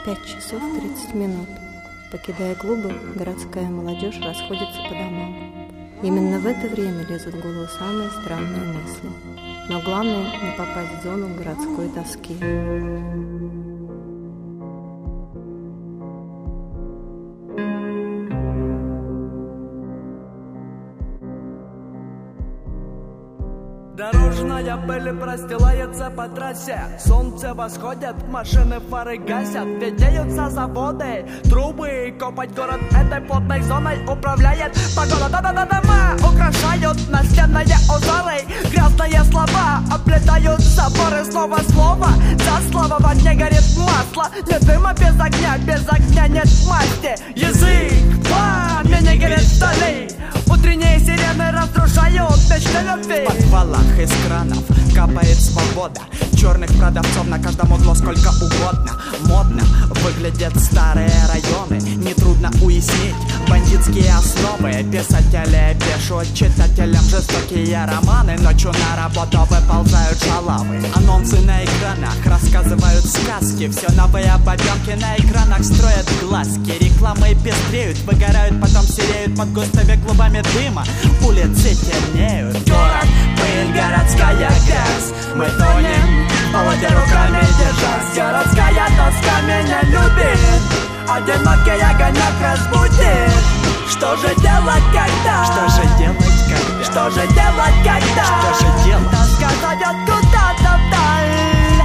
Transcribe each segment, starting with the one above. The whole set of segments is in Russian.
5 часов 30 минут. Покидая клубы, городская молодежь расходится по домам. Именно в это время лезут в голову самые странные мысли. Но главное — не попасть в зону городской тоски. Дорожная пыль простилается по трассе. Солнце восходит, машины фары гасят. Видеются заводы, трубы. Копать город этой плотной зоной управляет погода. Да-да-да, дома украшают настенные узоры. Грязные слова облетают заборы. Снова слово за слово. В огне горит масло. Нет дыма без огня нет масти. Язык пламени горит вдали. Утренние сирены разрушают мечты любви. В подвалах из кранов капает свобода. Черных продавцов на каждом углу сколько угодно. Модно выглядят старые районы. Нетрудно уяснить бандитские основы. Писатели пишут читателям жестокие романы. Ночью на работу выползают шалавы. Анонсы на экранах рассказывают сказки. Все новые бабенки на экранах строят глазки. Рекламы пестреют, выгорают, потом сереют под густыми клубами дыма. Улицы темнеют. Город, пыль, городская грязь. Мы тонем, в полоте руками держась. Городская тоска меня любит. Одинокий огонек разбудит. Что же делать, когда? Что же делать, когда? Что же делать, когда? Что же делать? Тоска зовет куда-то вдаль.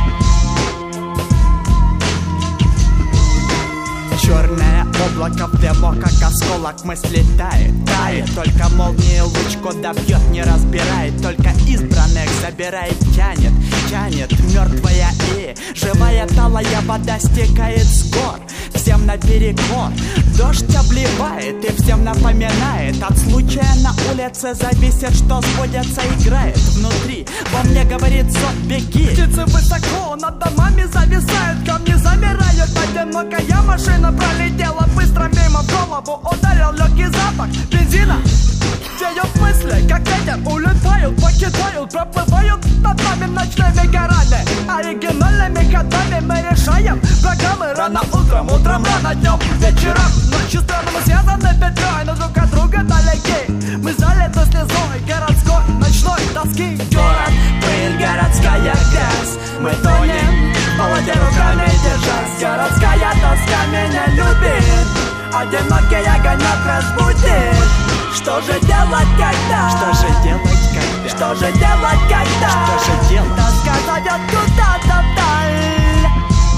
Черное облако в демо, как осколок мысли тает. Только молнии луч куда бьет, не разбирает. Только избранных забирает, тянет мертвая и живая талая вода стекает с гор. Всем наперекор дождь обливает и всем напоминает. От случая на улице зависит, что сбудется, играет внутри. Во мне говорит сон, беги. Птицы высоко над домами зависают, камни замирают. Одинокая машина пролетела быстро мимо, в голову ударил легкий запах бензина. Сеют мысли, как ветер, улетают, покидают, проплывают над нами ночными горами. Оригинальными ходами мы решаем программы. Рано утром, рано днем, вечером. Ночью страны мы связаны петлей, но друг от друга далеки. Мы залиты слезой городской ночной тоски. Город, пыль, городская грязь. Мы тонем, в полоте руками держась. Городская тоска меня любит. Одинокий огонек разбудит. Что же делать, когда? Что же делать, когда? Что же делать, когда? Что же делать? Тоска зовет куда-то вдаль.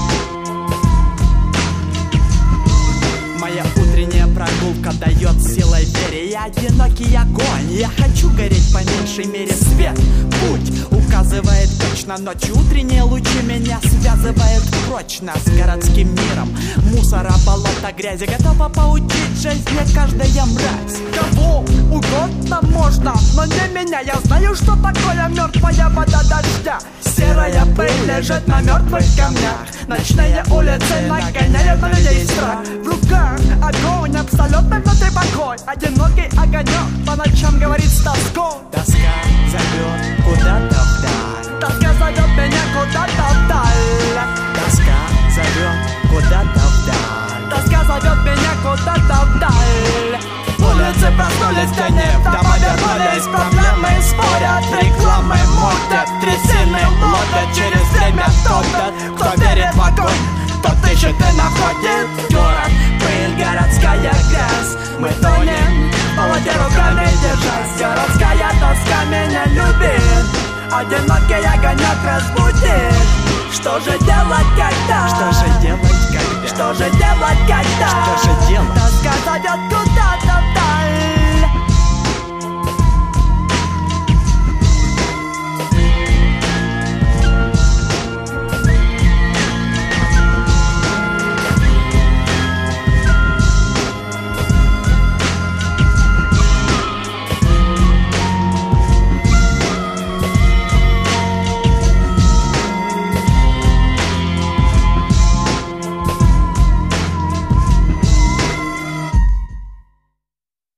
Моя утренняя прогулка дает силой вере. Я одинокий огонь, я хочу гореть по меньшей мере. Свет, путь указывает точно. Ночью утренние лучи меня связывают прочно с городским миром. Мусора, болота, грязи готова поучить жизни каждая мразь. Кого угодно можно, но не меня. Я знаю, что такое мертвая вода дождя. Серая пыль лежит на мертвых камнях. Ночные улицы нагоняют на людей страх. В руках огонь, абсолютно внутри покой. Одинокий огонек по ночам говорит с тоской. Тоска зовет куда-то вдаль. Тоска зовет меня куда-то вдаль. Тоска зовет куда-то вдаль. Тоска зовет меня куда-то вдаль. Улицы проснулись в тени, дома вернулись, проблемы спорят, рекламы мутят, трясины ловят через время топят. Кто верит в огонь, тот ищет и находит. Город, пыль, городская грязь. Мы тонем, в полоте руками держась. Городская тоска меня любит. Одинокий огонек разбудит. Что же делать, когда? Что же делать, когда? Что же делать, когда? Что же делать? Тоска зовет куда-то вдаль.